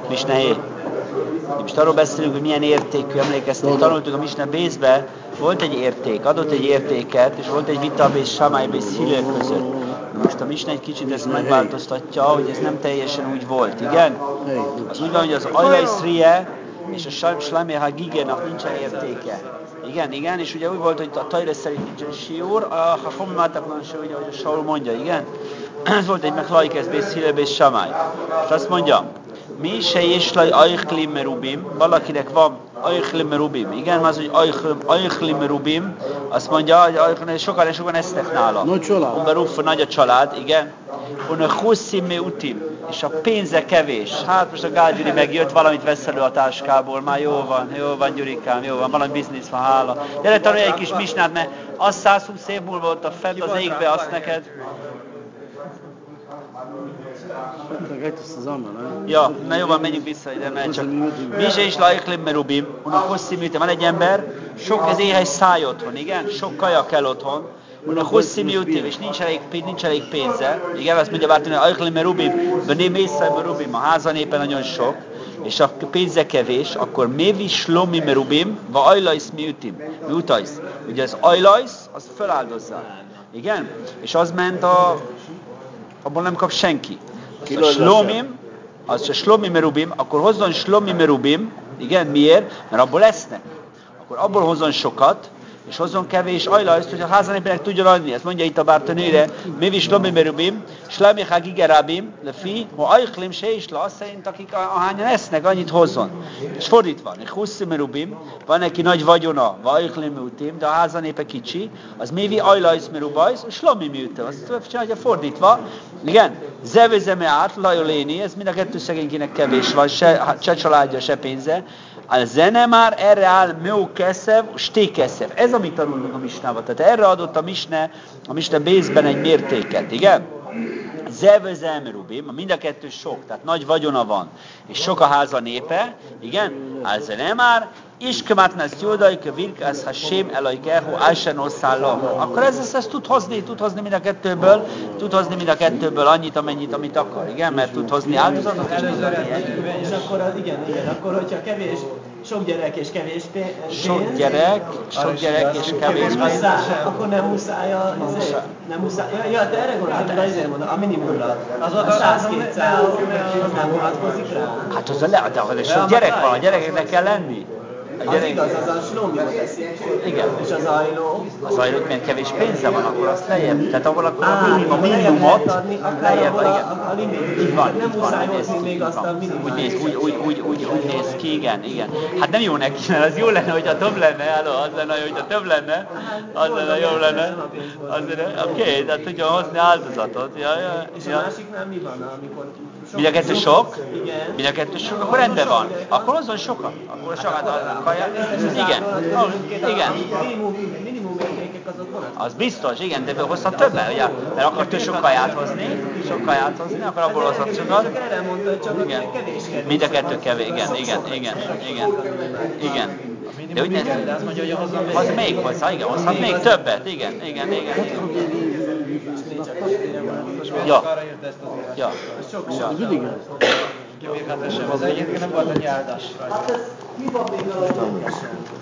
Misna 7. Most arról beszélünk, hogy milyen értékű, emlékeztek, tanultuk a Misna Bészbe, volt egy érték, adott egy értéket, és volt egy vita Bész Samály Bész Hillel között. Most a Misna egy kicsit ezt megváltoztatja, hogy ez nem teljesen úgy volt, igen? Az úgy van, hogy az Ajlajszrie és a Slami Hagigénak nincsen értéke. Igen, és ugye úgy volt, hogy a Tajra szerint nincsen siúr, a Homimátakban se ugye, hogy a Saul mondja, igen? Ez volt egy Mechlaikesz Bész Hillel Bész Samály. És azt mondja, mi se jéslaj ajchlim merubim, valakinek van ajchlim merubim, igen, az, hogy ajchlim merubim, azt mondja, hogy sokan esznek nála. Nagy család. Umberuffa, nagy a család, igen. Una huszim meutim, és a pénze kevés. Hát most a Gál Gyuri megjött, valamit vesz elő a táskából, már jó van Gyurikám, jó van, valami biznisz van, hála. Gyere, tanulj egy kis misnát, mert az 120 év múlva volt a fent az égbe, azt neked. Ja, na jó van, menjünk vissza ide, mert csak Mizse is lajklim merubim, unnak hosszú műte, van egy ember, sok ez éhes száj otthon, igen, sok kaja kell otthon, unnak hosszú műte, és nincs elég pénze, igen, azt mondja Bártani, hogy ajklim merubim, de nem észre merubim, a házanépen nagyon sok, és a pénze kevés, akkor mévi slomi merubim, va ajlajsz miutajsz. Ugye az ajlajsz, az feláldozza, igen, és az ment abból nem kap senki. A slomim, az a slomi merubim, akkor hozzon slomi merubim, igen, miért? Mert abból esznek. Akkor abból hozzon sokat, és hozzon kevés ajlajszt, hogy a házanépének tudjon adni. Ezt mondja itt a Bártanőre, mivi slomi merubim, slami hagigerabim, lefi, ha ajklim se is le, azt szerint, akik ahányan esznek, annyit hozzon. És fordítva, egy huszzi merubim, van neki nagy vagyona, va ajklim merutim, de a házanépe kicsi, az mivi ajlajsz merubajsz, slomi műte. Azt csinálja fordítva, igen, zevezeme át, lajoléni, ez mind a kettő szegénykének kevés van, se családja, se pénze. A zene már erre áll meu keszev, stékeszev. Ez, amit tanulunk a misnába. Tehát erre adott a misne Bészben egy mértéket, igen? Zevezemerubim, mind a kettő sok, tehát nagy vagyona van, és sok a háza népe, igen? A zene már, Iskemátnász Jódaika Virkász Hashem Elajkehu Ásen Oszállom. Akkor ez tud hozni mind a kettőből, annyit, amit akar, igen? Mert tud hozni áldozatot, és tud hozni ennyi. És akkor, igen, akkor hogyha kevés, sok gyerek és kevés pénz, sok gyerek és kevés pénz. Akkor nem muszáj ja, de erre gondoltam, azért mondom, a minimumra. Az a 100-200, az nem vonatkozik rá? Hát de sok gyerek van, a gyerekeknek kell lenni. Az igaz, az a slomjot eszik. Igen. És az ajló? Az ajlók, mert kevés pénze van, akkor azt lejjebb. Tehát ahol akkor a minimumot lejjebb, igen. Így van, nem muszáj hozni még azt a minimális. Úgy néz ki, igen. Hát nem jó neki, mert az jó lenne, hogyha több lenne, az lenne, hogyha több lenne, az lenne, jobb lenne. Oké, tehát tudja hozni áldozatot. És a másiknál mi van, amikor... Mind a kettő sok? Mind a kettő sok, akkor rendben van. Akkor hozzon sokat. Akkor sokat igen. Minimum értékek azok vonatkoznak. Az biztos, igen, de hozhat többet, ugye? Mert akartál sok kaját hozni, akkor abból hozhat sokat. Erre mondta, hogy csak kevés. Mind a kettő kevés, igen. De úgy néz, az még hozzá, igen, hozhat még többet, igen. Ja. Az egyébként nem volt annyi áldás rajta.